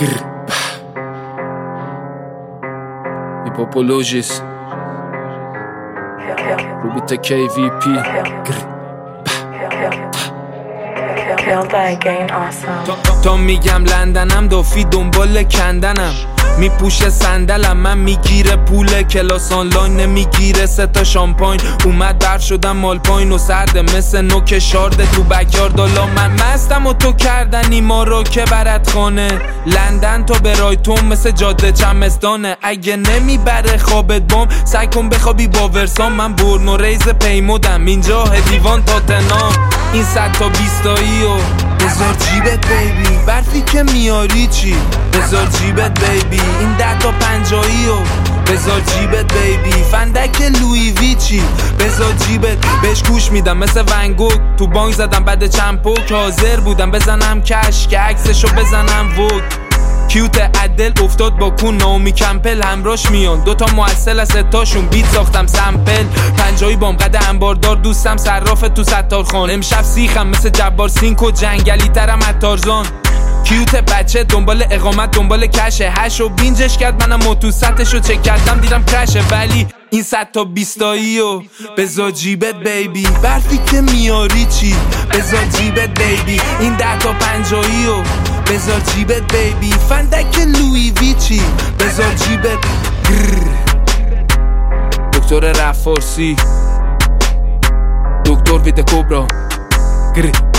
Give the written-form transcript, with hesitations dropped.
هیپوپولوژیس روبیت KVP تا میگم لندنم دافی دنبال کندنم میپوشه صندلم من میگیره پول کلاس آنلاین نمیگیره 3 شامپاین اومد بر شدم مال پایین و سرده مثل نوک شارده تو بکیارد دالا من مستم و تو کردنی ما رو که برات خانه لندن تا برایتون مثل جاده چمستانه اگه نمیبره خوابت بام سعی کن بخوابی با ورسام من برن و ریز پیمودم اینجا دیوان تاتنام این 100 تا 20 تایی و بذار جیبت بیبی برفی که میاری چی بذار جیبت بیبی این 10 تا 50 و بذار جیبت بیبی فندک لوی ویچی بذار جیبت بهش گوش میدم مثل ونگوک تو بانک زدم بعد چند پوک حاضر بودم بزنم کش که عکسشو بزنم وک کیوت عدل افتاد با کون نامی کمپل همراش میان 2 تا معسل از 3 تاشون بیت ساختم سمپل 50 بام قد انباردار دوستم صراف تو ستار خان امشب سیخم مثل جبار سینک و جنگلی ترم اتارزان کیوت بچه دنبال اقامت دنبال کشه هش و بینجش کرد منم موتوستشو چک کردم دیدم کرشه ولی این 100 تا 20 تایی و بذار جیبت بیبی برفی که میاری چی بذار جیبت بیبی این 10 تا 50 و بذار جیبت بیبی فندک لوی ویچی بذار جیبت دکتر رفارسی دکتر وید کوبرا